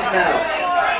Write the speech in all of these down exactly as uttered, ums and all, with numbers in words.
now.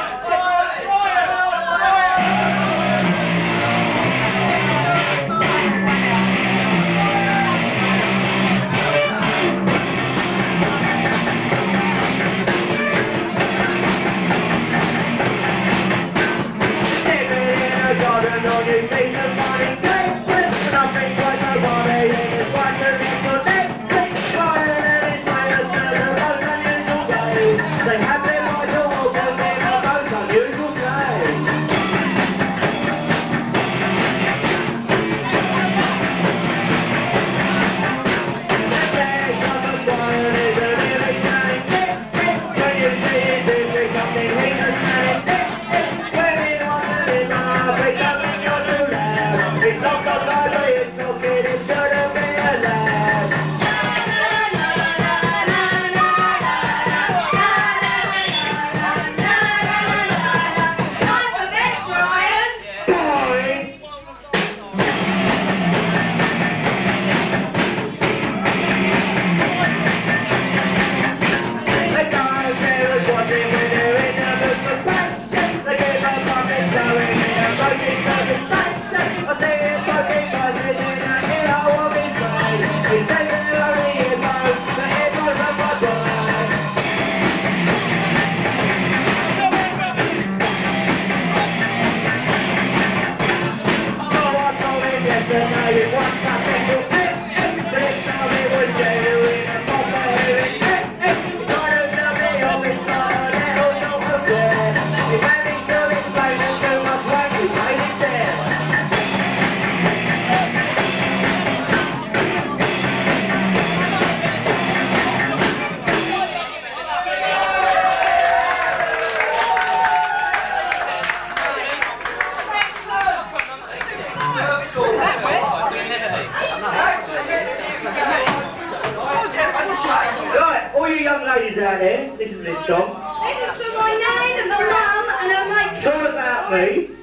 Right, all you young ladies out there, listen to this song. This is for my nan and my mum and her mate. It's all about me.